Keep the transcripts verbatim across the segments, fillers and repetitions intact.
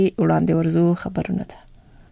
وړاندې ورزو خبرونه ده.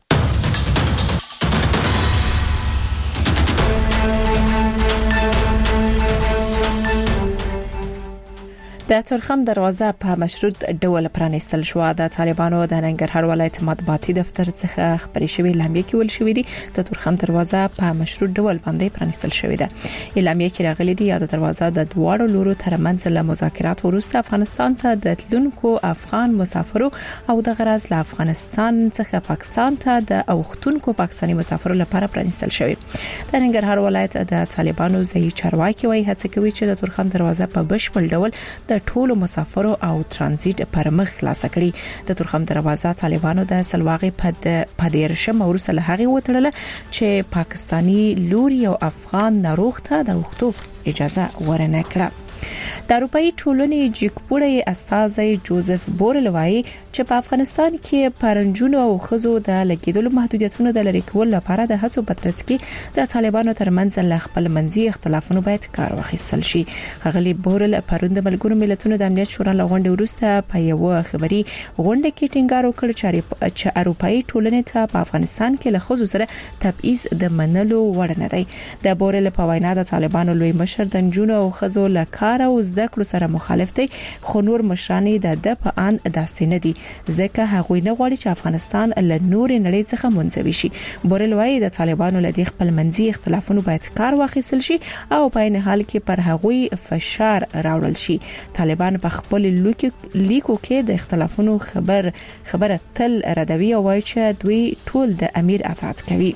د ترخم دروازه په مشروط ډول پرانیستل شو. د طالبانو د ننګرهار ولایت مطبوعاتي دفتر څخه خبري شوې اعلامیه کې ول شوې دي د ترخم دروازه په مشروط ډول باندې پرانیستل شوې ده. اعلامیه کې راغلي دي د دروازه د دواړو لورو ترمنځ له مذاکرات وروسته افغانستان ته د تلونکو افغان مسافرو او د غرض له افغانستان څخه پاکستان ته د اوختونکو پاکستاني مسافرو لپاره پرانیستل شوې. د ننګرهار ولایت د طالبانو ځای چارواکي وایي هڅه کوي چې د ترخم دروازه په بشپړ ډول د ټولو مسافرو او ترانزیت پر مخ خلاص کړي. د ترخم دروازه طالبانو د سلواغي په پدیرشم ورسره له هغه وټړله چې پاکستانی لوري او افغان ناروغ ته د وختو اجازه ورنه کړه. د اروپאי ټولنې جګپوړی استاذ جوزف بورل وایي چې په افغانستان کې پرنجونو او خزو د لګیدلو محدودیتونو د لری کول لپاره د هڅو په ترڅ کې د طالبانو ترمنځ له خپل منځي اختلافونو باید کار واخیستل شي. غلي بورل پروند ملګرو ملتونو د امنیت شورا لغونډې وروسته په یو خبري غونډه کې ټینګار وکړ چې اروپאי ټولنې ته په افغانستان کې له خزو سره تبعیض د منلو وړ نه دی. د بورل په وینا د طالبانو لوی مشر د جنونو او خزو لکه او زده کړو سره مخالف دي، خو نور مشرانی د د په ان داسې نه دي ځکه هغوی نه غواړي چې افغانستان له نور نړۍ څخه منځوي شي. بورل وایي د طالبانو له دې خپل منځي اختلافونو باید کار واخیستل شي او په عین حال کې پر هغوی فشار راوړل شي. طالبان په خپل لیکو کې د اختلافونو خبر خبره تل ردوي او وایي چې دوی ټول د امیر اطاعت کوي.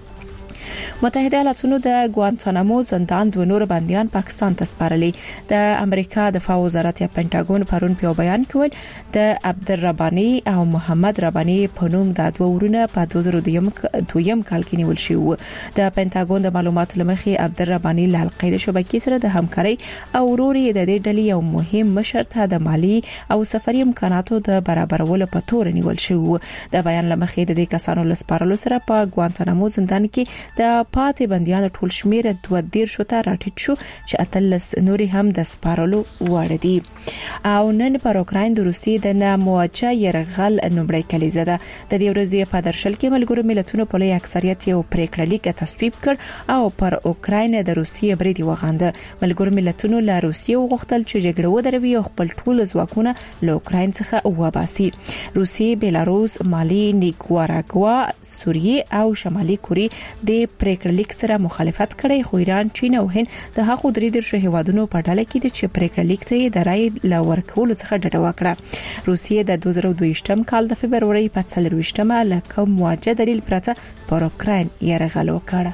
متحده ایالاتونو د ګوانتانامو زندان د نور بنديان پاکستان ته سپارلي. د امریکا دفاع وزارت یا پینټاګون پرون په بیان کې ویل د عبدالربانی او محمد ربانی په نوم د دوه ورونه په دوه زره دویم کال کې نیول شوی و. د پینټاګون د معلوماتو لمخې عبدالربانی له القاعده شبکې سره د همکاري او وروري د دې ډلې یو مهم مشر ته د مالی او سفري امکاناتو د برابرولو په تور نیول شوی و. د بیان لمخې د دې کسانو لسپارلو سره په ګوانتانامو زندان کې د پاتې بنديانو ټول شمیر دوه ډیر شو ته راټیټ شو چې اتلس نوري هم د سپارلو وړ دي. او نن پر اوکراین د روسي د ناموجه يرغل نومړی کلیزه ده. د دې ورځې په درشل کې ملګرو ملتونو په لوی اکثریت یو پریکړه لیک تصویب کړ او پر اوکراین د روسي بریدي وغانده. ملګرو ملتونو له روسي وغوښتل چې جګړه ودروي او خپل ټول ځواکونه له اوکراین څخه وباسي. روسي، بیلاروس، مالی، نیکاراګوا، سوریه او شمالي کوریا د پریکړه لیک سره مخالفت کړي، خو ایران، چین او هند د هغو درې درشو هیوادونو په ډله کې دي چې پریکړه لیک ته د رای ل ورکولو څخه ډډه وکړه. روسیه د دوه زره دوه کال د فبرवरी په څلرويشتمه له کوم موجه دلیل پرته پر اوکراین یرغل وکړ.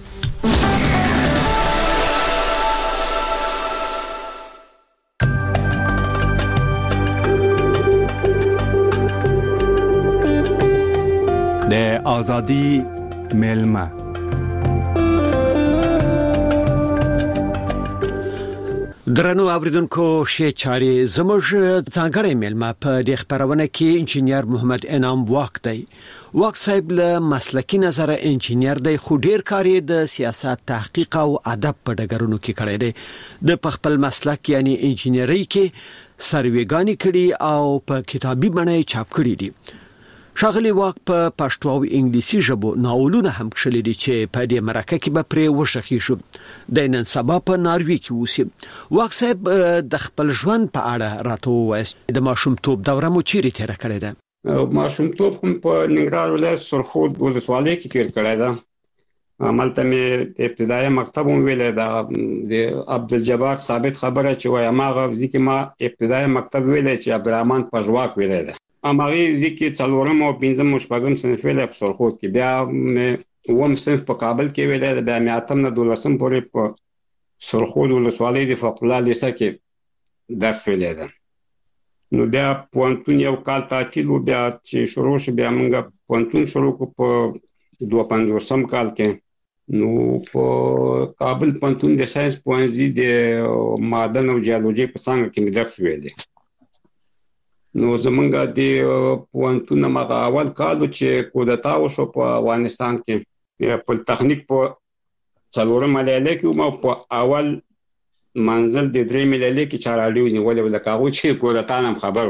د ازادي ملما درنو اوریدونکو شې چاري زموږ څنګه ملما په د خبرونه کې انجنیر محمد انعام واک دی. واک صاحب له مسلکی نظر انجنیر دی، خو ډیر کاری د سیاست، تحقیق او ادب په ډګرونو کې کړی دی. د خپل مسلک یعنی انجنیری کې سرویګانی کړي او په کتابي بڼه چاپ کړي دي. شاغلی واک په پښتو او انګلیسي ژبو ناولونه هم کښلي دي چې په دې مرکه کې به پرې وشخي شو. د نن سبا په ناروی کې اوسي. واک صاحب د خپل ژوند په اړه راته وایي د ماشومتوب دوره مو چیرې تیر کړې ده؟ ماشومتوب هم په ننګرهار ولایت سرخود ولسوالۍ کې تیر کړی ده. عملته مې ابتدایي مکتب هم ویلی ده. د عبدالجبار ثابت خبره چې وایي هماغه ځکه ما ابتدایي مکتب ویلی چې عبدالرحمن پژواک ویلی ده. امغه ځکه څلورم او پنځم شپږم صنف ویلی په سرخود کې، بیا اووم صنف په کابل کې ویلی ده، بیا مې اتم نه دولسم پورې په سرخود ولسوالۍ د فقه الله لیسه کې درس ویلی ده. نو بیا پوهنتون یو کال تعطیل و، بیا چې شروع شو بیا موږ پوهنتون شروع کړو په دوه پنځوسم کال کې. نو په کابل پوهنتون د ساینس پوهنځي د معدن او جیولوژي په څانګه کې مې درس ویلی. نو زمونږ د پوهنتون مغه اول کال چې کودتا وشو په افغانستان کې، په تخنیک په څلورم ملایله کې مو په اول منزل د درې ملایله کې چارالي ونیولې، ولکه هغه چې کودتا نم خبر وو.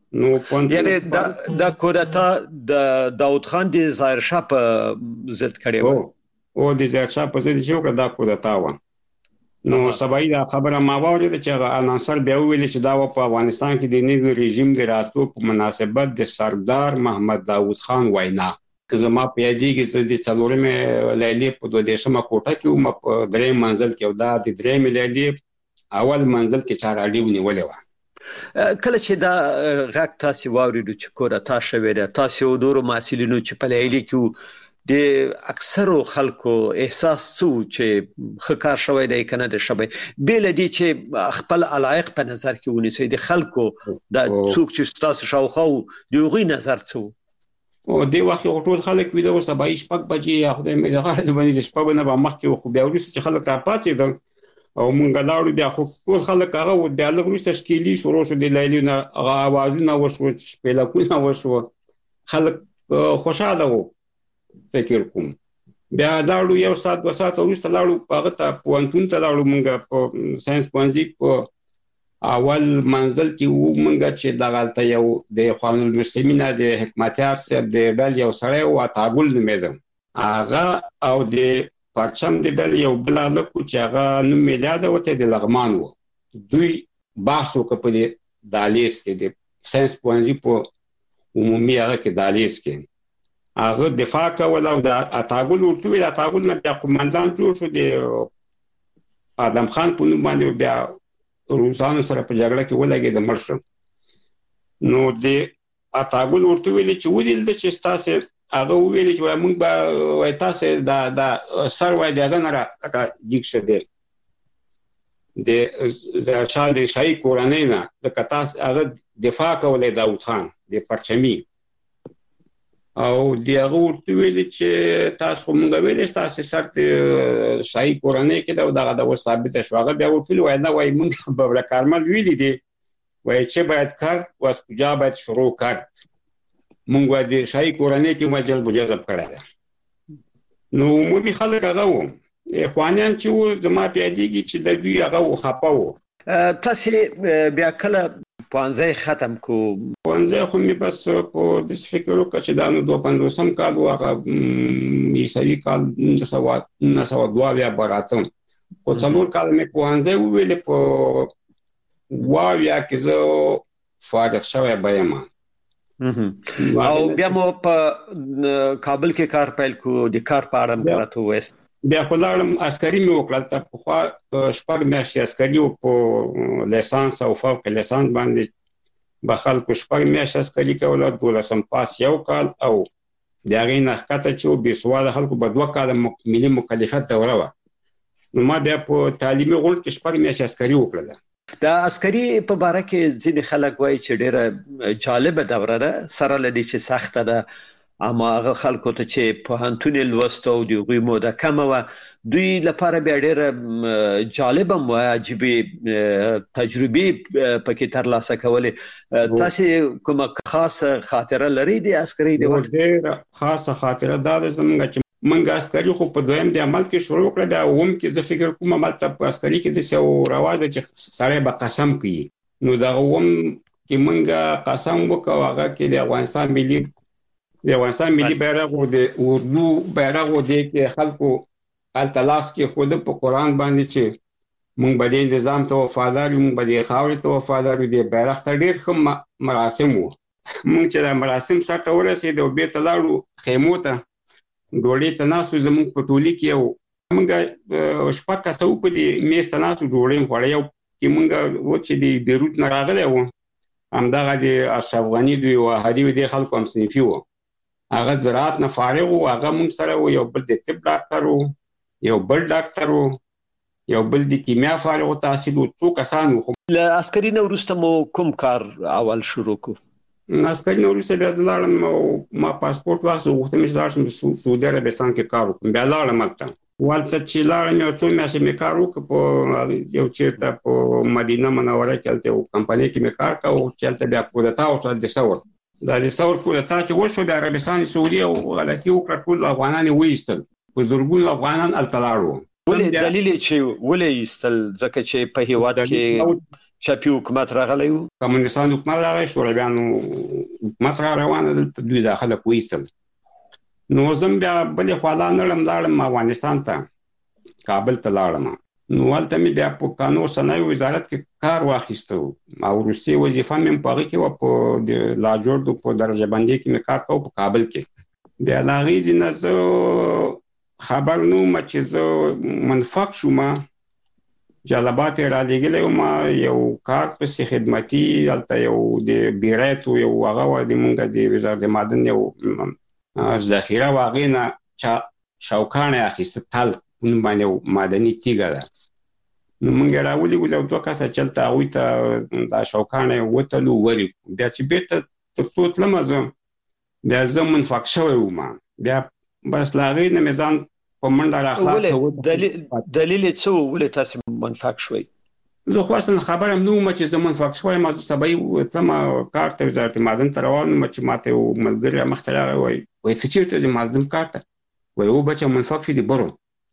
نو یعنی دا د کودتا د داوود خان د ظاهر شاه په ضد کړي و او د ظاهر شاه په ضد چې دا کودتا و نو سبای دا خبره ما وورید چې انصار بیا ویل چې دا په افغانستان کې د نوي رژیم د راتلو په مناسبت د سردار محمد داوود خان وینا که زما په یادې کې د څلورمې لیلې په دوه دیشمه کوټه کې وم په درې منزل کې دا د درې لیلې اول منزل کې چا راډیو نیولې و کله چې دا غږ تاسو واوریدو چې کودتا شوې ده تاسو ودورو مسؤلینو چې په لیلې کې د اکثرو خلکو احساس څو چې خکار شوی دی کنه د شبي بل دي چې خپل علایق په نظر کې ونیسي د خلکو د څوک چې تاسو شاوخو دیغه نظر څو او دی وخت ټول خلک ویلو سبای شپږ بجې خدای مې دغه د باندې شپه نه به مخکې خو بیا ورسې چې خلک را پاتې دي او مونږ لاړو بیا خو ټول خلک هغه بیا له وروسته شکیلی شروع شو د لیلونه هغه اوازونه وشو شپېلکونه وشو خلک خوشاله وو فکر کوم بیا لاړو یو ساعت دوه ساعت وروسته لاړو هغه ته پوانتون ته لاړو مونږ په ساينس پوانځي په اول منزل کې وو مونږ چې دغلته یو د خوان المسلمین د حکمتیار صاحب د بل یو سړی او تاګل نومېدم هغه او د پرچم د بل یو بل لکه چې هغه نوم میلاد وته د لغمان وو دوی بحث وکړ په دالیس کې د ساينس پوانځي په عمومي هغه کې دالیس کې هغه دفاع کول او د اتاګل ورته ویل اتاګل نه بیا قومندان جوړ شو د آدم خان په نوم باندې بیا روسانو سره په جګړه کې ولګي د مرشد نو د اتاګل ورته ویل چې ودیل د چې تاسو هغه ویل چې موږ به وای تاسو دا دا سر وای دغه نه را جګ شه دی د زاشاد شای کورانه نه د کتاس هغه دفاع کولای داوود خان د پرچمی او دغه ورته ویل چې تاسو موږ ویل تاسو شرط شای کورانه کې دا دغه ثابت شو هغه بیا ورته وای نه وای موږ به کارمل ویل دي وای چې باید کار واسطه باید شروع کړ مونږ د شای کورنۍ کې مجل بجذب کړی ده نو مو خلک هغه وو اخوانیان چې وو زما پیادېږي چې د دوی هغه خپه وو تاسو بیا کله پانځه ختم کو پانځه خو می بس په د فکر وکړ چې دا نو دوه پنځوسم کال هغه میسوي کال د سواد نه سواد دوا بیا براتم او څلور کال می پانځه ویل په واویا کې زه فارغ شوی بایم او بیا مو په کابل کې کار پیل کو د کار په اړه راته وست بیا خلارم عسکري مې وکړل ته په خوا شپږ میاشتې عسکري او په لیسانس او فوق لیسانس باندې بخل کو شپږ میاشتې عسکري کول او دولسم پاس یو کال او دغه نه ښکته چې به سوال خلکو په دوه کال ملي مکلفیت دوره و نو ما بیا په تعلیمي غونډه کې شپږ میاشتې عسکري وکړل دا عسکري په باره کې ځینې خلک وایي چې ډېره جالبه دوره ده سره لدی چې سخته ده اما هغه خلکو ته چې په هنتون لوست او د غوي موده کم و دوی لپاره بیا ډېره جالبه او عجیب تجربه پکې ترلاسه کولې تاسو کومه خاصه خاطره لري د عسکري د وخت ډېره خاصه خاطره دا زموږ چې منګه عسکري خو په دویم د عمل کې شروع کړل دا اوم کې زه فکر کوم عمل ته په عسکري کې د څو رواج چې سړی به قسم کوي نو دا اوم کې منګه قسم وکاو هغه کې د افغانستان ملي د افغانستان ملي بیرغ او د اردو بیرغ او د خلکو التلاس کې خود په قران باندې چې مونږ به د نظام ته وفادار یو مونږ به د خاورې ته وفادار یو د بیرغ ته ډېر کوم مراسم وو مونږ چې د مراسم سره ورسېدو به تلاړو خیمو ته ډوړې ته ناسو زموږ په ټولي کې یو موږ شپږ کسو په دې میز ته ناسو ډوړې خوړې یو چې موږ و چې د بیروت نه راغلی وو همدغه د اشرف غني دوی او هدي د خلکو هم صنفي وو هغه زراعت نه فارغ وو هغه موږ سره یو بل د طب ډاکټر وو یو بل ډاکټر وو یو بل د کیمیا فارغ تحصیل وو څو کسان وو له عسکري نه وروسته مو کوم کار اول شروع کو عسکري نه وروسته بیا لاړم ما پاسپورت واخیست غوښتم چې لاړ شم سعودي عربستان کې کار وکړم بیا لاړم هلته والته چې لاړم یو څو میاشتې مې کار وکړ په یو چېرته په مدینه منوره کې هلته یو کمپنۍ کې مې کار کاوه چې هلته بیا کودتا وشوه د ثور دا د ثور کودتا چې وشو د عربستان سعودي او غلطي وکړه ټول افغانان یې وایستل په زرګونو افغانان هلته لاړ وو ولې دلیل چې ولې ایستل ځکه چې په هیواد کې چاپی حکومت راغلی و کمونستان حکومت راغی شورویانو حکومت را روانه دلته دوی دا خلک وایستل. نو زم بیا بلې خوا لاړم لاړم افغانستان ته کابل ته لاړم. نو هلته مې بیا په قانون صنایع وزارت کې کار واخیسته او وروستۍ وظیفه مې په هغې کې وه په د لاجوردو په درجه بندۍ کې مې کار کوه په کابل کې. بیا له هغې ځینه زه خبر نه وم چې زه منفق شوم. جلبات یې رالیږلی وم یو کار پسې خدمتي هلته یو د بیریت و یو هغه وه زمونږ د وزارت معدن یو ذخیره و هغې نه چا شوکاڼی اخیسته تل نوم باندې یو معدني تیږه ده. نو موږ یې راولېږلو او دوه کسه چې هلته هغوی ته دا شوکاڼی وتلو ولې بیا چې بېرته تر څو تلمه زه بیا زه منفق شوی وم. بیا بس له هغې نه مې ځان په منډه راخلاص. دلیل یې څه و ولې تاسې منفق شوئ؟ زه خو اصلا خبر هم نه وم چې زه منفق شوی یم. زه سبا تلمه کار ته وزارت معدن ته روان وم چې ما ته یو ملګری مخکې راغی وایي وایي څه چېرته ځې معدن کار ته؟ وایي او بچه منفق شو دې برو.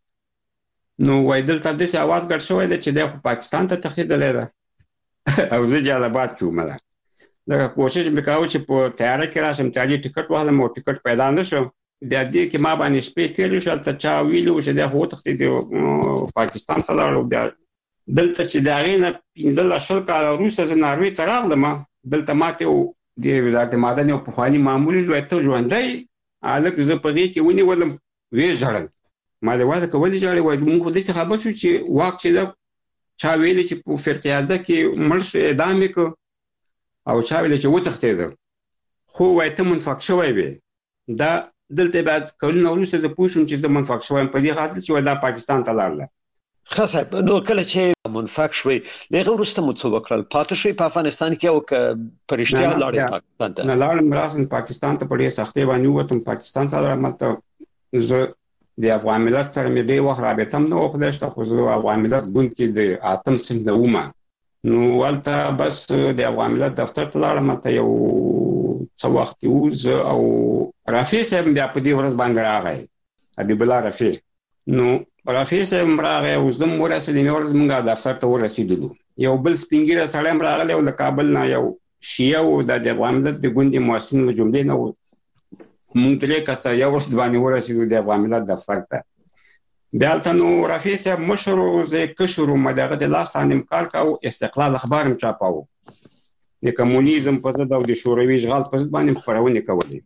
نو وایي دلته داسې اواز ګډ شوی دی چې دی خو پاکستان ته تښتېدلی ده او زه جلبات کې وم. لکه کوشش مې کاوه چې په تیاره کې راشم تعلي ټکټ واخلم او ټکټ پیدا نه شو. بیا دې کې ما باندې شپې تېرې شو. هلته چا ویلي و چې دی خو وتښتېد پاکستان ته لاړ. بیا دلته چې د هغې نه پنځلس شل کاله وروسته زه ناروې ته راغلم. دلته ماته د وزارت معدن یو پخواني مامور وویل ته ژوندی هلک زه په دې کې ونیولم. ویې ژړل. ما دې واده که ولې ژاړې؟ وایي موږ خو داسې خبر شو چې واک چې ده چا ویلي چې په فرقیاده کې مړ شو اعدام یې کړ او چا ویلي چې وتښتېده. خو وایي ته منفق شوی وې. دا دلته بیا کلونه وروسته زه پوه شوم چې زه منفق شوی یم په دې خاطر چې وایي دا پاکستان ته لاړله. ښه صاحب نو کله چې منفق شوئ له هغې وروسته مو څه وکړل؟ پاتې شوئ په افغانستان کې او که په رښتیا لاړئ پاکستان ته؟ نه لاړم راسم پاکستان ته په ډېرې سختۍ باندې ووتم. پاکستان ته لاړم. هلته زه د افغان ملت سره مې ډېر وخت رابطه هم نه وه خدای شته خو زه افغان ملت ګوند کې د اتم صنف نه وم. نو هلته بس د افغان ملت دفتر ته لاړم. هلته یو څه وخت و زه او رفیع صاحب بیا په دې ورځ باندې راغی حبیب الله رفیع. نو رفیع صاحب راغی او زه هم ورسېدم. یوه ورځ موږ دفتر ته ورسېدلو. یو بل سپین ږیری سړی هم راغلی او له کابل نه یو شیعه و دا د افغان ملت د ګوند محسن له جملې نه و. موږ درې کسه یو ورځ باندې ورسېدو د افغان ملت دفتر ته. بیا هلته نو رفیع صاحب مشر و زه یې کشر وم. د هغه د لاس لاندې م کار کاوه. استقلال اخبار هم چاپاوه. د کمونیزم په ضد او د شوروي اشغال په ضد باندې خپرونې کولې.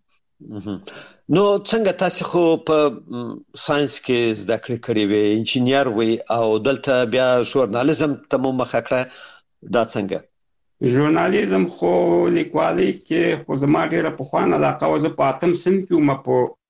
نو څنګه تاسې خو په ساينس کې زده کړې کړې وې انجینیر وې او دلته بیا ژورنالیزم ته مو مخه کړه دا څنګه؟ ژورنالیزم خو لیکوالۍ کې خو زما ډېره پخوانه علاقه وه. زه په اتم صنف کې وم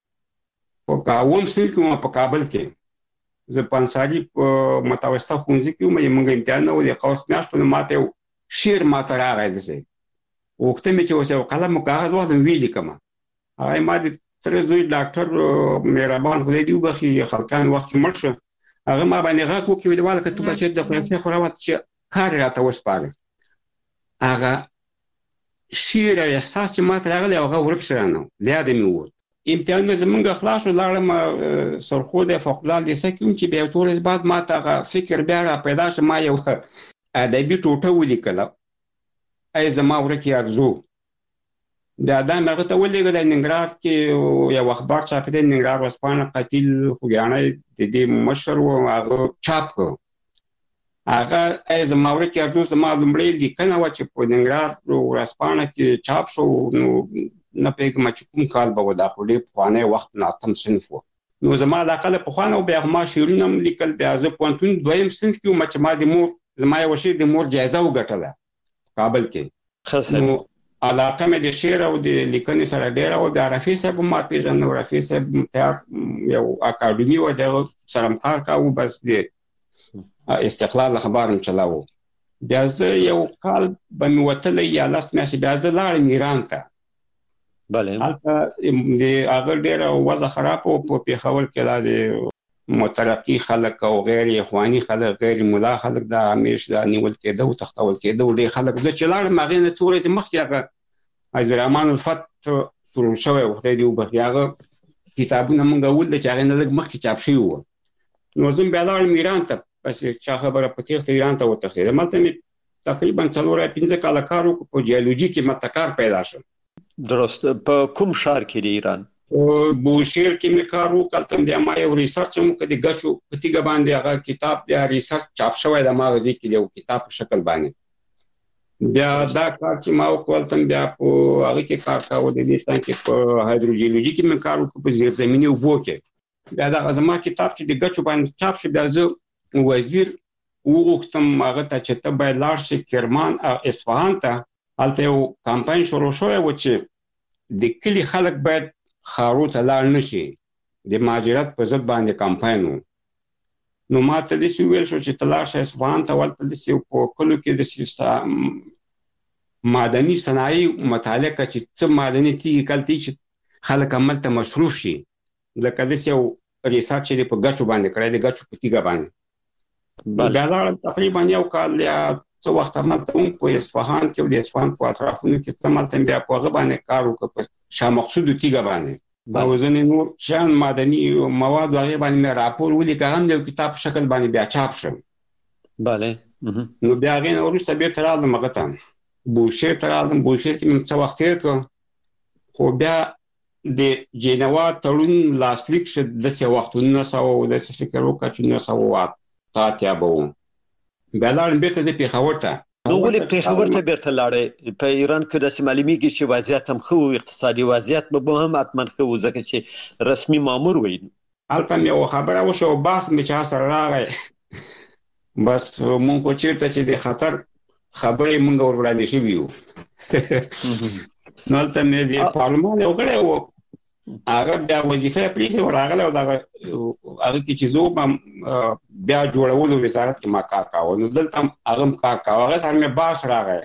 په اووم صنف کې وم په کابل کې. زه په انصاري په متوسطه ښوونځي کې وم. موږ امتحانونه و د قوس میاشتو نو ما ته یو شعر ما ته راغی. داسې غوښته مې چې اوس یو قلم او کاغذ واخلم ویې لیکمه. هغه ما د تره زوی ډاکټر مهربان خدای دې وبخښي خلقان وخت کې مړ شو. هغه ما باندې غږ وکړي ویل واله که ته بچې د خلاصې خو راوت چې کار راته وسپارې. هغه شعر او احساس چې ما ته راغلی هغه ورک شوی نه و. له یاده مې ووت. امتحانونه زمونږ خلاص شو. لاړم سرخود فوقالعاده لیسه کې وم چې بیا یو څو ورځې بعد ما ته هغه فکر بیا را پیدا شو. ما یو ادبي ټوټه ولیکله ای زما ورکې ارزو. بیا دا مې هغه ته ولېږله. ننګرهار کې یو اخبار چاپېده ننګرهار ورځپاڼه قتیل خوږیاڼی د دې مشر و هغه چاپ کړ. هغه ای زما ورکې ارزو زما لومړۍ لیکنه وه چې په ننګرهار ورځپاڼه کې چاپ شو. نو نه پوهېږم چې کوم کال به و. دا خو ډېر پخوانی وخت اتم صنف و. نو زما علاقه له پخوانه و. بیا ما شعرونه هم لیکل. بیا زه پوهنتون دویم صنف کې وم چې ما د مور زما یو شعر د مور جایزه وګټله کابل کې. نو علاقه مې د شعر او د لیکنې سره ډېره وه. بیا رفیع صاحب هم ما پېژنده. رفیع صاحب تیار یو اکاډمي وه د هغه سره م کار کاوه. بس د استقلال اخبار هم چلاوه. بیا زه یو کال به مې وتلی یا لس میاشتې. بیا زه لاړم ایران ته. بله هلته د هغه ډېره وضع خراب و په پېښور کې. دا د مترقي خلک او غیر اخواني خلک غیر ملا خلک دا همیش دا نیول کېده او تښتول کېده. ډېر خلک زه چې لاړم هغې نه څو ورځې مخکې هغه عزیزالرحمن الفت تړل شوی و خدای دې وبخښي. هغه کتابونه موږ ولده چې هغې نه لږ مخکې چاپ شوي وو. نو زه بیا لاړم ایران ته. بس چا خبره په تېښته ایران ته وتښتېدم. هلته مې تقریبا څلور پنځه کاله کار وکړ په جیولوژي کې ماته کار پیدا شو. درست. په کوم ښار کې دی ایران؟ او بوشهر کې مې کار وکړ. تم د ما یو ریسرچ مو کړی غچو په تیګه باندې هغه کتاب دی ریسرچ چاپ شوی د ما غزي کې یو کتاب په شکل باندې. بیا دا کار چې ما وکړ تم بیا په هغه کې کار کاوه د دې څنګه کې په هایدروجیولوژي کې مې کار وکړ په زیرزمینی اوبو کې. بیا دا زما کتاب چې د غچو باندې چاپ شو بیا زه وزیر وغوښتم هغه ته چې ته باید لاړ شې کرمان او اصفهان ته. هلته یو کمپاین شروع شوی و چې د کلي خلک باید ښارو ته لاړ نه شي، د مهاجرت په ضد باندې کمپاین و. نو ما ته داسې وویل شو چې ته لاړ شه اصفهان ته، هلته داسې په کلو کې داسې معدني صنایع مطالعه کړه چې څه معدني تیږې کلتې چې خلک هملته مصروف شي. لکه داسې یو ریسرچ چې دی په ګچو باندې کړی دی، ګچو په تیږه باندې. بیا لاړم تقریبا یو کال یا څه وخت هملته هم په اصفهان کې او د اصفهان په اطرافونو کې هملته بیا په هغه باندې کار وکړ په شاه مقصودو تیږه باندې. او ځینې نور شیان معدني مواد هغې باندې مې راپور ولیکه، هم د یو کتاب په شکل باندې بیا چاپ شو. بله. نو بیا هغې نه وروسته بېرته راغلم هغه ته بوشهر ته راغلم. بوشهر کې مې څه وخت تېر کړ، خو بیا د جنوا تړون لاسلیک شو داسې وخت نولس سوه داسې فکر وکړه چې نولس سوه اته اتیا به و. بیا لاړم بېرته زه پېښور ته. نو ولې پېښور ته بېرته لاړې؟ په ایران کې داسې معلومیږي چې وضعیت هم ښه و، اقتصادي وضعیت به هم حتما ښه و ځکه چې رسمي مامور وی. هلته مې یوه خبره وشوه، بحث مې چا سره راغی، بس مونږ خو چېرته چې د خطر خبرې مونږ ور وړاندې شوي وو. نو هلته مې د پارلمان یو غړی و، هغه بیا وظیفه یې پرېښې وراغلی او دغه هغه کې چې زه وم بیا جوړولو وزارت کې ما کار کاوه. نو دلته هم هغه هم کار کاوه، هغه سره مې بحث راغی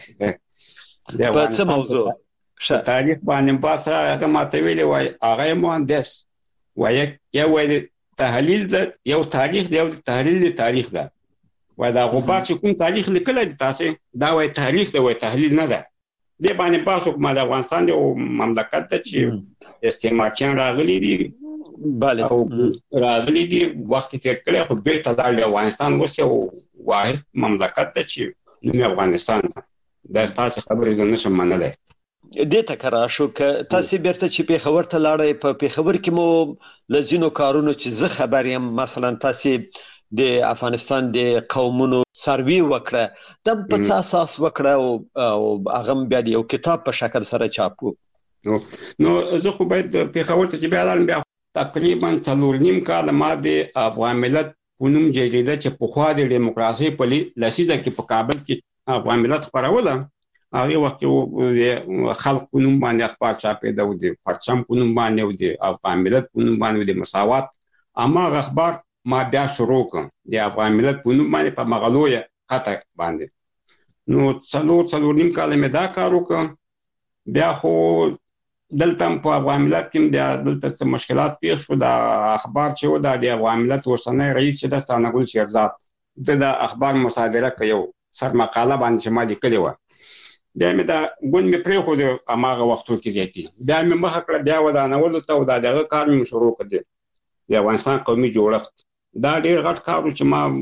په څه موضوع؟ تاریخ باندې بحث راغی. هغه ماته ویلې وایي هغه یې مهندس وایي یو وایي تحلیل ده، یو تاریخ دی، یو تحلیل د تاریخ ده. وایي دا غبار چې کوم تاریخ لیکلی دی تاسې دا وایي تاریخ ده، وایي تحلیل نه ده. دې باندې بحث وکړم. د افغانستان یو مملکت ده چې استعمارچیان راغلي دي، بله، او راغلي دي وخت تېر کړی، خو بېرته لاړل. افغانستان اوس یو واحد مملکت ده چې نوم یې افغانستان ده. دا ستاسې خبرې زه نشم منلی. دې ته که راشو، که تاسې بېرته چې پېښور ته لاړئ، په پېښور کې مو له ځینو کارونو چې زه خبر یم، مثلا تاسې د افغانستان د قومونو سروې وکړه، دا په څه اساس وکړه او هغه هم بیا د یو کتاب په شکل سره چاپ و؟ نو زه خو باید پېښور ته چې بیا لاړم، بیا تقریبا څلور نیم کاله ما د افغان ملت په نوم جریده چې پخوا د ډیموکراسۍ په لسیزه کې په کابل کې افغان ملت خپروله، هغې وخت کې د خلق په نوم باندې اخبار چاپېده او د پرچم په نوم باندې او د افغان ملت په نوم باندې د مساوات. هماغه اخبار ما بیا شروع کړ د افغان ملت په نوم باندې په مغلویه خطه باندې. نو څلور څلور نیم کاله مې دا کار وکړ. بیا خو دلته په افغان ملت کې بیا دلته څه مشکلات پیښ شو. دا اخبار چې و دا د افغان ملت اوسنی رئیس چې د ستانګل شیرزاد د د اخبار مصادره کوي، یو سر مقاله باندې چې ما لیکلې وه. بیا مې دا ګوند مې پرېښود هماغه وختو کې زیاتي. بیا مې مخه کړه بیا ودانولو ته او دا دغه کار مې شروع کړ د افغانستان قومي جوړښت. دا ډېر غټ کار و چې ما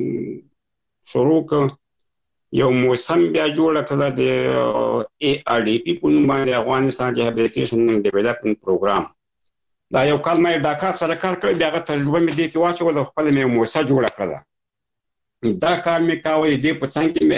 شروع کړ. یو موسم بیا جوړه کړه د ای آر ډي پی په نوم باندې، افغانستان ریهابلیټیشن اینډ ډیولپمنټ پروګرام. دا یو کال ما دا کار سره کار کړی، بیا هغه تجربه مې دې کې واچوله او خپله مې موسسه جوړه کړله. دا کار مې کاوه دې په څنګ کې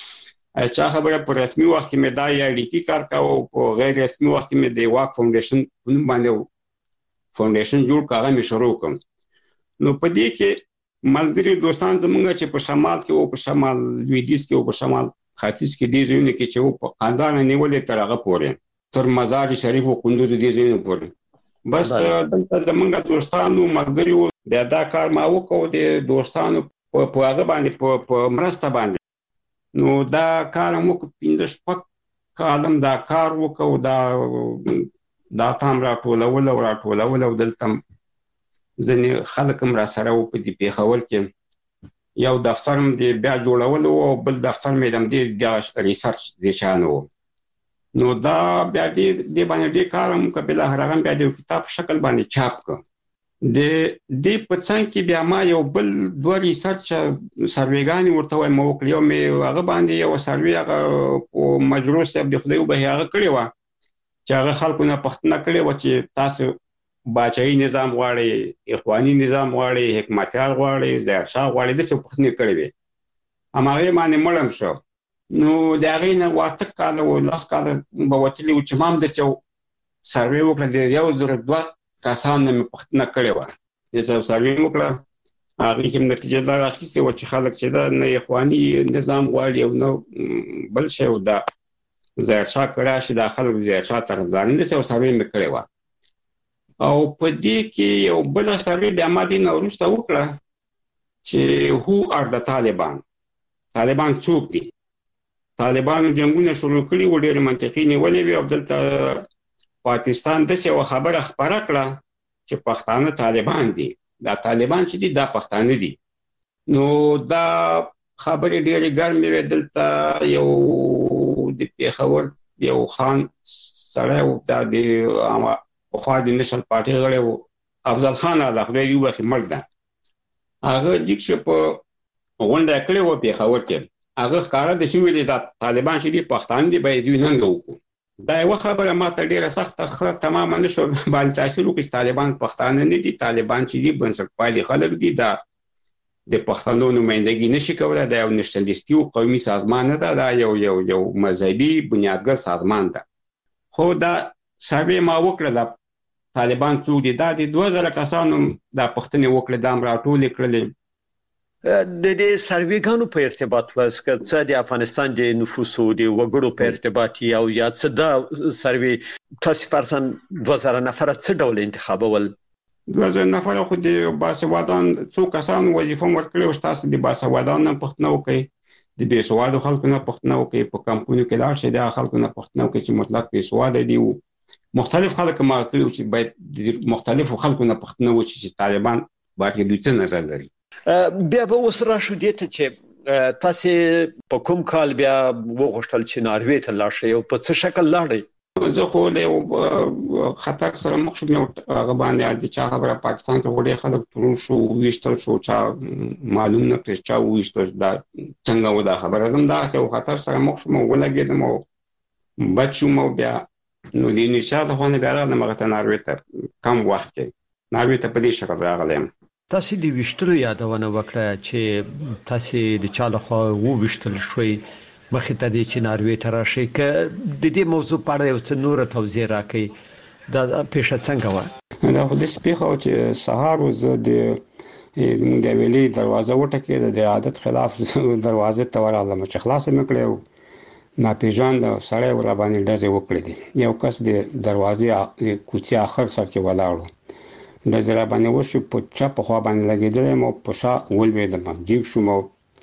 مې چا خبره په رسمي وخت کې مې دا ای آر ډي پي کار کاوه او په غیر رسمي وخت کې مې د واک فاونډیشن په نوم باندې فاونډیشن جوړ کړ، هغه مې شروع کړ. نو په دې کې ملګري دوستان زمونږ چې په شمال کې او په شمال لویدیځ کې او په شمال ختیځ کې دې ځایونه کې چې و په خاندانه نیولې تر هغه پورې، تر مزار شریف او کندوز دې ځایونه پورې. بس دلته زمونږ دوستانو ملګري بیا دا کار ما وکړو د دوستانو په هغه باندې په مرسته باندې. نو دا کار هم وکړو، پنځه شپږ کاله دا کار وکړو. دا دا تام راټولول او راټولول او دلته ځینې خلک هم را سره و په دې پېښور کې. یو دفتر هم د بیا جوړول او بل دفتر مې د همدې ریسرچ د شان و. نو دا بیا دې باندې ډېر کار هم وکړ. بالاخره هغه بیا د یو کتاب په شکل باندې چاپ کړ. د دې په څنګ کې بیا ما یو بل دوه ریسرچ سروېګانې ورته وایم وکړ یو مې هغه باندې یو سروې هغه په مجروح صاحب د خدای به هغه کړی و چې هغه خلکو نه پښتنه کړی و چې تاسو باچایي نظام غواړي اخواني نظام غواړي حکمتیار غواړي ظاهرشاه غواړي د څه پښتنې کړی وي هماغه باندې مړم شو نو دا غینه واته کال او لاس کال به وتلی او چې مام د څو سروې وکړه د یو زر دوه کسان نه پښتنه کړی و د څو سروې وکړه هغه کوم نتیجه دا راخیسته و چې خلک چې دا نه اخواني نظام غواړي او نو بل شی و دا ظاهرشاه کړه چې د خلک ظاهرشاه طرفداران د څو سروې مې کړی و او په دې کې یو بل سروې د امادي نوروسته وکړه چې هو ار د طالبان طالبان څوک دي طالبانو جنگونه شروع کړي و ډېر منطقي نیولې وي او دلته پاکستان د څه خبره خبره کړه چې پښتانه طالبان دي دا طالبان چې دي دا پښتانه دي نو دا خبرې ډېرې ګرمې وي دلته یو د پیښور یو خان سړی و دا د خو د نشل پارټي غړی و افضل خان دا خدای دې وبخښي مرګ ده هغه د چې په غونډه کړې و پیښور کې هغه ښکاره د شوې دي د طالبان چې دي پښتانه دي به دوی ننګ وکړو دا یو خبره ماته ډیره سخته خه تماما نشو باندې تاسو لکه طالبان پښتانه نه دي طالبان چې دي بنسټپالي خلک دي دا د پښتنو نمائندګي نشي کولای دا یو نشنلیستي او قومي سازمان نه ده دا یو یو یو مذهبي بنیادګر سازمان ده خو دا سروې ما وکړه د طالبان څو دي دا د دوه زره کسانو د پښتنې وکړه د امراټول کړل د دې سروېګانو په ارتباط واسکه څه د افغانستان د نفوسو د وګړو په ارتباط او یا څه د سروې تاسو فرضاً دوه زره نفر څه ډول انتخابول دوه زره نفر خو د باسوادان څو کسان وظیفه ورکړي او تاسو د باسوادان نه پښتنو کوي د بېسوادو خلکو نه پښتنو کوي په کمپونو کې لاړ شي د خلکو نه پښتنو کوي چې مطلق بېسواد دي مختلف خلک ما کړو چې باید مختلفو خلکو نه پښتنو چې طالبان باید دوی څه نظر لري بیا به اوس راشو دې ته چې تاسو په کوم کال بیا وغوښتل چې ناروې ته لاړ شئ او په څه شکل لاړئ زه خو له خطر سره مخ شوم هغه باندې د چا خبره پاکستان ته وړي خلک ترور شو ویشتل شو چې معلوم نه پېښ چا ویشتل دا څنګه و دا خبره زم دا څه خطر سره مخ شوم ولګیدم او بچوم بیا نو د نشاط خو نه بیا راغلم هغه ته ناروې ته کم وخت کې ناروې ته په دې شکل راغلم تاسو د وشتلو یادونه وکړه چې تاسو د چا له خوا وو وشتل شوي مخې ته د چناروې ته راشي ک د دې موضوع په اړه یو څه نور توضیح راکړئ دا پیښه څنګه و دا خو د سپیخو چې سهار وز د د ویلي دروازه وټکې د عادت خلاف دروازه ته ورغلم چې خلاص مې کړو ناپېژاند سړی ور باندې ډزې وکړې دي یو کس د دروازې کوڅې اخر سر کې ولاړو د زرا باندې وشو په چا په خوا باندې لګیدل مو په شا ولویدم جیګ شو مو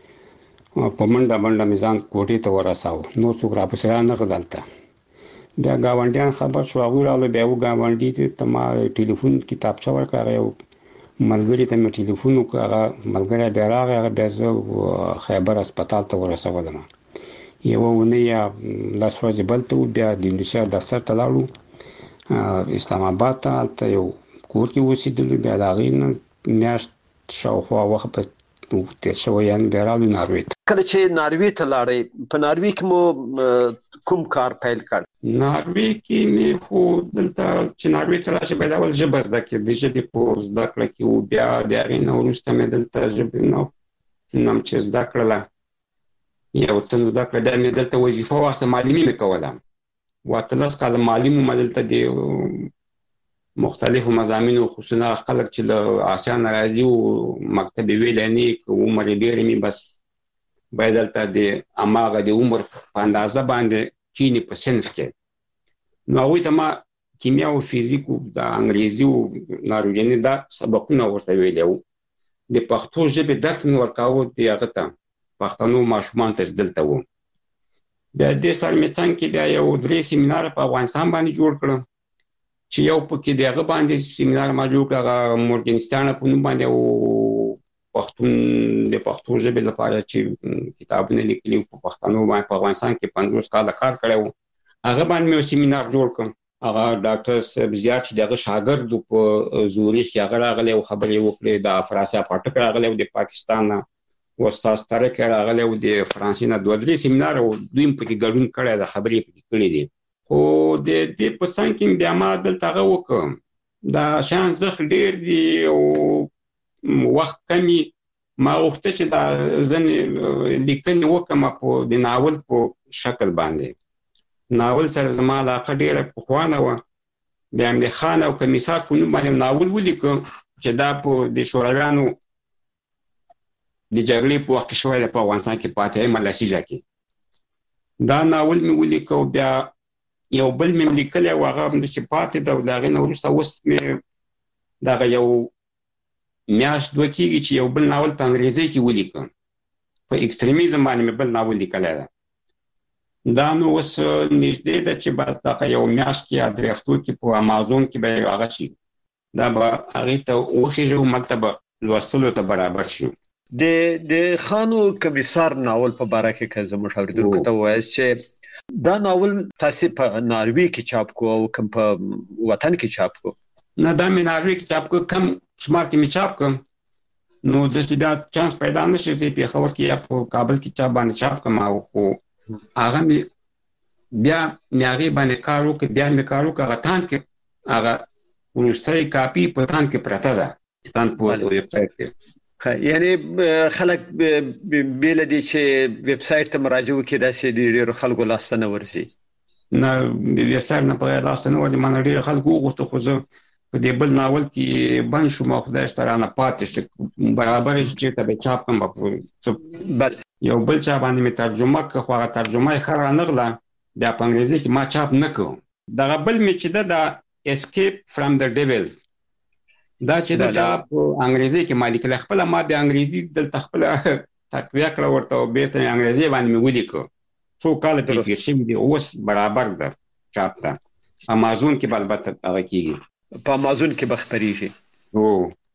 په منډه منډه میزان کوټې ته ورساو نو څوک را پسې نه غدلته دا گاونډیان خبر شو هغه رااله بیا و گاونډي ته ما ټلیفون کتابچه ورکړه یو ملګری ته مې ټلیفون وکړ ملګری بیا راغی هغه بیا زه خیبر هسپتال ته ورسولم یو ونه یا لاس ورځې بل ته بیا د انډیشا دفتر ته لاړو اسلام آباد ته یو کور کې وسیدل بیا دا غین میاشت شاوخوا وخت په تیر شو یان بیرالو ناروې کله چې ناروې ته لاړې په ناروې کې مو کوم کار پیل کړ ناروې کې مې خو دلته چې ناروې ته راشي په ډول جبر د کې د ژبې په زده کړه کې بیا د هغې نه وروسته مې دلته ژبې نو نم چې زده کړله یو څه زده کړه دا مې دلته وظیفه واخیسته معلمي مې کوله اتلس کاله معلم وم دلته د مختلفو مضامینو خصوصا خلک چې له آسیان راځي او مکتب ویلانی کو عمر ډیر می بس باید دلته د اماغه د عمر په اندازه باندې کینی په صنف کې نو هغوی ته ما کیمیا او فزیک او د انګریزي او ناروژنې دا سبقونه ورته ویلو د پښتو ژبې درس مې ورکاوه د هغه ته پښتنو ماشومان ته دلته وو بیا د سال مې څنګه بیا یو درې سیمینار په افغانستان باندې جوړ کړم چې یو پکې دغه باندې سیمینار ما جوړ کړ مورګنستان په نوم باندې او پښتون د پښتو ژبې لپاره چې کتابونه لیکلي په پښتنو باندې په افغانستان کې پنځوس کال کار کړو هغه باندې مې سیمینار جوړ کړ هغه ډاکټر صاحب زیات چې دغه شاګرد په زورخ کې هغه راغلی او خبرې وکړې د فرانسې پټک راغلی او د پاکستان استاد طارق راغلی او د فرانسې نه دوه درې سیمینار او دوی په کې ګډون کړی د خبرې په کړې دي خو د دې په څنګه کې بیا ما دلته هغه وکم دا شان زخ ډیر دی او وخت کمی ما وخت چې دا ځنې لیکنې وکم په د ناول په شکل باندې ناول سره زما علاقه ډیره پخوانه و بیا مې خان او کمیسار په نوم باندې ناول ولیکم چې دا په د شورویانو د جګړې په وخت شوی په افغانستان کې پاتې ملاسیزه کې دا ناول مې ولیکو بیا یو بل مې لیکل او هغه د صفات د دغه نو وروسته اوس مې دا یو میاش دوه کېږي چې یو بل ناول په انګریزي کې ولیکم په ایکستریمیزم باندې مې بل ناول لیکل دا نو اوس نږدې ده چې بعد دا یو میاش کې ادرېختو کې په امازون کې به هغه شي دا به هغه ته اوسېږي مطلب لوستلو ته برابر شي د د خانو کمیسار ناول په باره کې که زموږ اوریدونکو ته وایي چې دا ناول تاسو په ناروی کې چاپ کو او کوم په وطن کې چاپ کو نه دا مې ناروی کې چاپ کو کم شمار کې مې چاپ کوم نو د دې دا چانس پیدا نشي چې په خبر کې یا په کابل کې چاپ باندې چاپ کوم او هغه بیا مې هغه باندې کار وکړ بیا مې کار وکړ هغه تان کې هغه ورسته کاپی په تان کې پرته ده تان په ویب سټ کې یعنی خلک بیل دي چې ویب سټ ته مراجعه وکړي دا چې ډېر خلکو لاستنه ورسي نه ویب سټ نه په لاستنه ورسي مانه ډېر خلکو غوښته خو زه په دې بل ناول کې باندې شو ما خدای سترانه پاتې چې برابر چې ته به چاپ کوم بل یو بل چا باندې می ترجمه که خو هغه ترجمه یې خره نغله بیا په انګریزي کې ما چاپ نکوم دا بل می چې دا اسکیپ فرام د ډیویل دا چې دا په انګریزي کې مالک له خپل ما د انګریزي د خپل تقویه کړ ورته به ته انګریزي باندې مې ولیکو څو کال کې چې دی اوس برابر ده چاپ ده امازون کې البته هغه کېږي په امازون کې بخپریږي او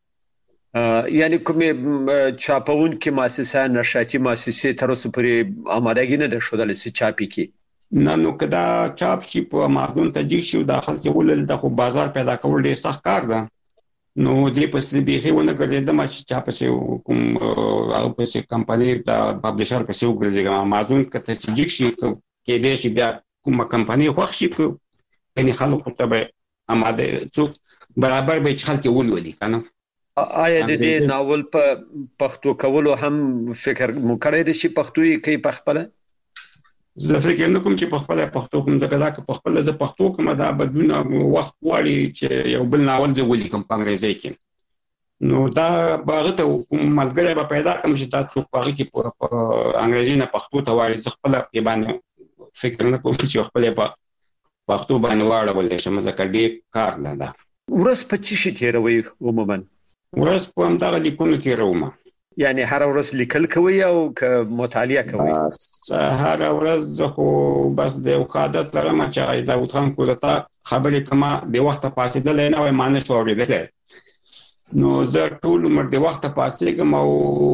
یعنی کومه چاپون کې مؤسسه نشاتی مؤسسه تر اوسه پورې آمادګی نه ده شوه د چاپی کې نه نو کدا چاپ شي په امازون ته جي شي داخل کې ولل د خو بازار پیدا کول ډیر سخت کار ده نو دې په سې به ونه کړې د ما چې چاپ شي کوم هغه په سې کمپنی دا پبلشر په سې وګرځي امازون کته چې جي شي کې دې شي بیا کومه کمپنی خوښ شي کني خلکو ته به اماده څو برابر به خلک ولولي کنه آیا د دې ناول په پښتو کولو هم فکر مو کړی دی چې پښتو یې کوي په خپل زه فکر نه کوم چې په خپل پښتو کوم ځکه دا په خپل زه پښتو کوم دا بدون وخت غواړي چې یو بل ناول دی ولیکم په انګریزي کې نو دا باغ ته ملګری به پیدا کوم چې تاسو په هغه کې په انګریزي نه پښتو ته وایي زه خپل په باندې فکر نه کوم چې خپل په پښتو باندې واړول شم ځکه ډېر کار نه ده ورځ په څه شي تیروي عموما ورځ په هم دغه لیکونو کې رومه یعنی هر ورځ لیکل کوي او مطالعه کوي هر ورځ خو بس د وقادت لرم چې دا وتخم کوته خبرې کما د وخت پاسېدل نه وای معنی شوړېدل نو زه ټول عمر د وخت پاسېږم او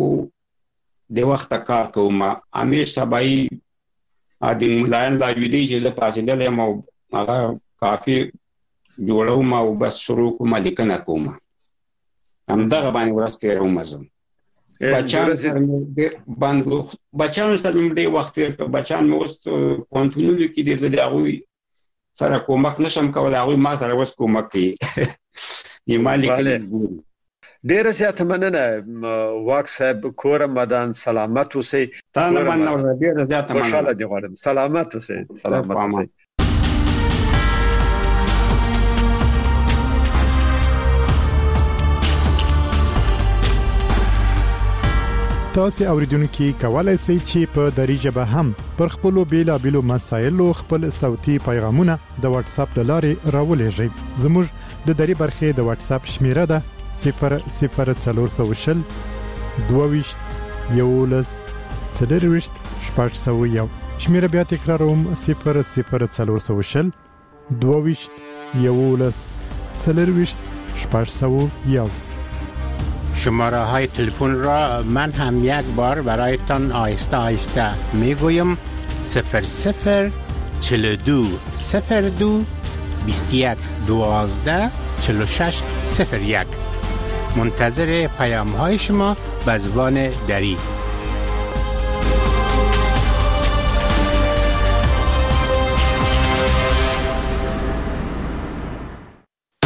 د وخت کار کوم امیر سبای ا د ملایان لا ویدي چې زه پاسېدل یم او هغه کافي جوړوم او بس شروع کوم لیکنه کوم هم دغه باندې ورسته رومزم بچان سره باندې بچان سره مې وخت بچان مې اوس پونتونو کې دې زه هغه سره کومک نشم کولای هغه ما سره وس کومک کوي یې مالک ډیر زیات مننه واک صاحب کور مدان سلامت اوسئ تا نه مننه ډیر زیات مننه خوشاله دي غواړم سلامت اوسئ سلامت اوسئ تاسو اوریدونکو کولای شئ چې په دری ژبه هم پر خپل بیلابېلو مسایلو خپل صوتي پیغامونه د واتس اپ لارې راولېږئ زموږ د دری برخې د واتس اپ شمیره ده صفر صفر څلور سوه شل دوه یولس څلرویشت شپږ سوه یو شمیره بیا تکراروم صفر صفر څلور سوه شل دوه یولس څلرویشت شپږ سوه یو شماره های تلفن را من هم یک بار برایتان آهسته آهسته می گویم صفر صفر چهل و دو صفر دو بیست و یک دوازده چهل و شش صفر یک. منتظر پیام های شما به زبان دری.